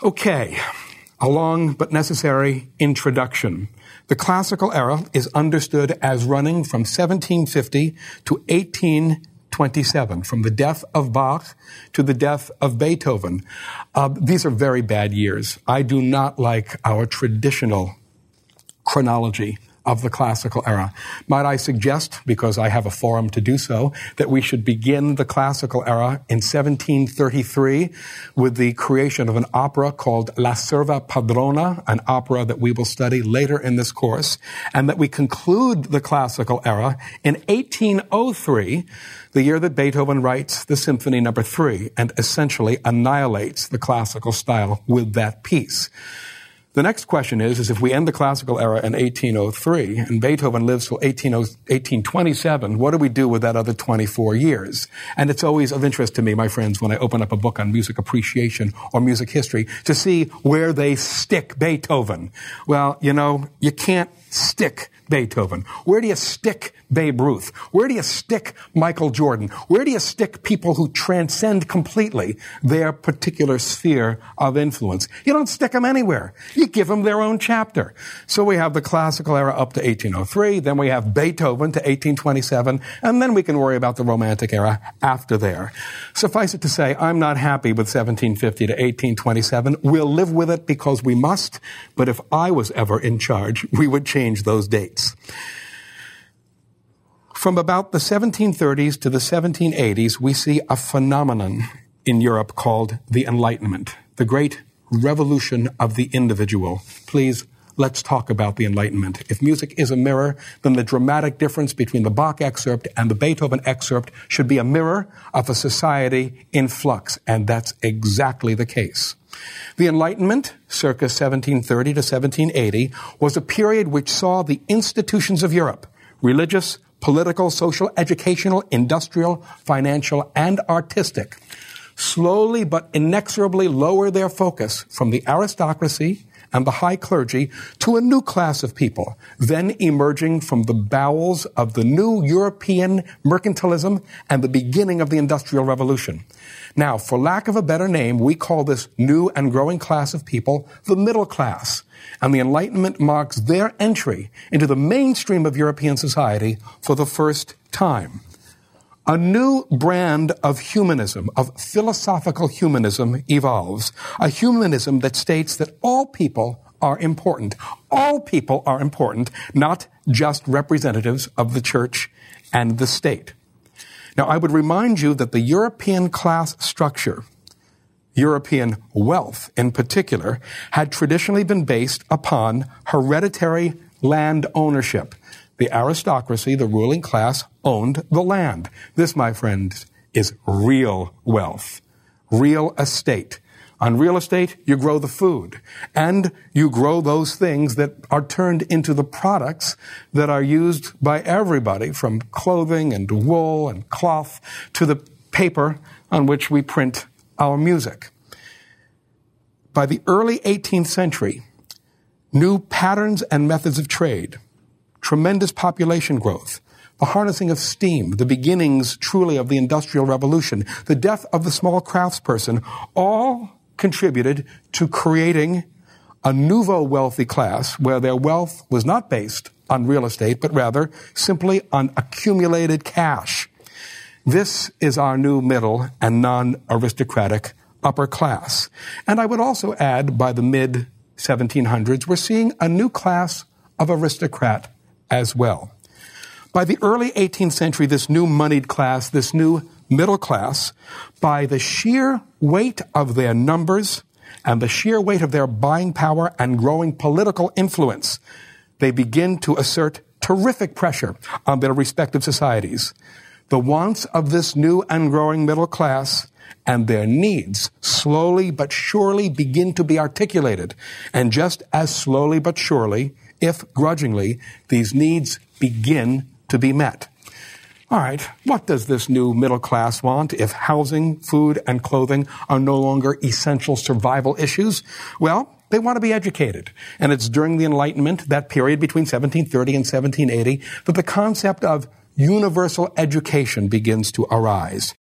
Okay, a long but necessary introduction. The classical era is understood as running from 1750 to 1827, from the death of Bach to the death of Beethoven. These are very bad years. I do not like our traditional chronology of the classical era. Might I suggest, because I have a forum to do so, that we should begin the classical era in 1733 with the creation of an opera called La Serva Padrona, an opera that we will study later in this course, and that we conclude the classical era in 1803, the year that Beethoven writes the Symphony No. 3 and essentially annihilates the classical style with that piece. The next question is if we end the classical era in 1803 and Beethoven lives till 1827, what do we do with that other 24 years? And it's always of interest to me, my friends, when I open up a book on music appreciation or music history, to see where they stick Beethoven. Well, you can't stick Beethoven. Where do you stick Babe Ruth? Where do you stick Michael Jordan? Where do you stick people who transcend completely their particular sphere of influence? You don't stick them anywhere. You give them their own chapter. So we have the classical era up to 1803, then we have Beethoven to 1827, and then we can worry about the Romantic era after there. Suffice it to say, I'm not happy with 1750 to 1827. We'll live with it because we must, but if I was ever in charge, we would change those dates. From about the 1730s to the 1780s, we see a phenomenon in Europe called the Enlightenment, the great revolution of the individual. Please, let's talk about the Enlightenment. If music is a mirror, then the dramatic difference between the Bach excerpt and the Beethoven excerpt should be a mirror of a society in flux, and that's exactly the case. The Enlightenment, circa 1730 to 1780, was a period which saw the institutions of Europe, religious, political, social, educational, industrial, financial, and artistic, slowly but inexorably lower their focus from the aristocracy and the high clergy to a new class of people, then emerging from the bowels of the new European mercantilism and the beginning of the Industrial Revolution. Now, for lack of a better name, we call this new and growing class of people the middle class. And the Enlightenment marks their entry into the mainstream of European society for the first time. A new brand of humanism, of philosophical humanism, evolves. A humanism that states that all people are important. All people are important, not just representatives of the church and the state. Now, I would remind you that the European class structure, European wealth in particular, had traditionally been based upon hereditary land ownership. The aristocracy, the ruling class, owned the land. This, my friends, is real wealth, real estate. On real estate, you grow the food, and you grow those things that are turned into the products that are used by everybody, from clothing and wool and cloth to the paper on which we print our music. By the early 18th century, new patterns and methods of trade, tremendous population growth, the harnessing of steam, the beginnings truly of the Industrial Revolution, the death of the small craftsperson, all contributed to creating a nouveau wealthy class where their wealth was not based on real estate, but rather simply on accumulated cash. This is our new middle and non-aristocratic upper class. And I would also add, by the mid-1700s, we're seeing a new class of aristocrat as well. By the early 18th century, this new moneyed class, this new middle class, by the sheer weight of their numbers and the sheer weight of their buying power and growing political influence, they begin to assert terrific pressure on their respective societies. The wants of this new and growing middle class and their needs slowly but surely begin to be articulated. And just as slowly but surely, if grudgingly, these needs begin to be met. All right, what does this new middle class want if housing, food, and clothing are no longer essential survival issues? Well, they want to be educated. And it's during the Enlightenment, that period between 1730 and 1780, that the concept of universal education begins to arise.